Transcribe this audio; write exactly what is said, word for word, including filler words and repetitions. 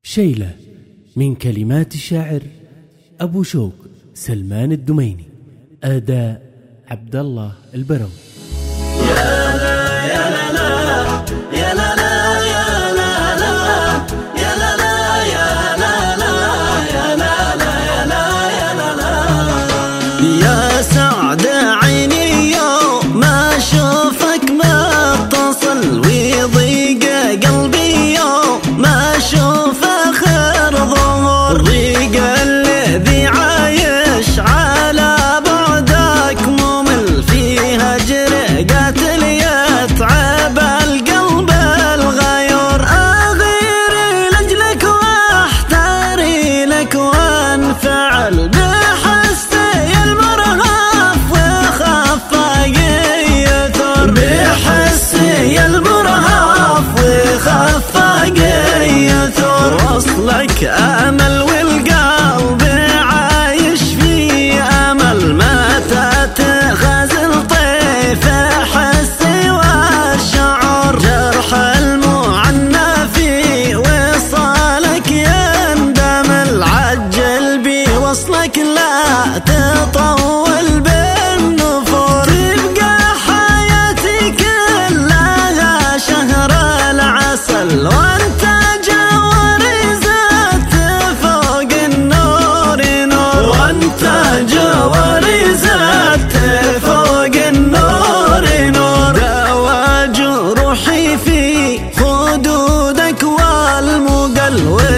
شيلة من كلمات الشاعر أبو شوق سلمان الدميني، أداء عبد الله البروي. يا لا يا لا لا يا لا لا يا لا لا يا لا لا يا لا لا يا لا لا يا لا يا لا لا يا سعد عيني يوم ما اشوفك متصل، ويضيق قلبي يوم ما اشوف اخر ظهور، الريق الذي عايش على بعدك ممل، في هجر قاتل يتعب القلب الغيور، اغير لاجلك واحتاري لك وانفعل بحسي المرهف وخفاقي يثور، بحسي المرهف وخفاقي يثور، وصلك امل والقلب عايش في امل، متى تغزل طيف حسي والشعور، جرح المعنى في وصالك يندمل، عجل بي وصلك لا تطول بالنفور، تبقى حياتي كلها شهر العسل، وانت جواري زدت فوق النور نور، وانت جواري زدت فوق النور نور، دوا جروحي في خدودك والمقل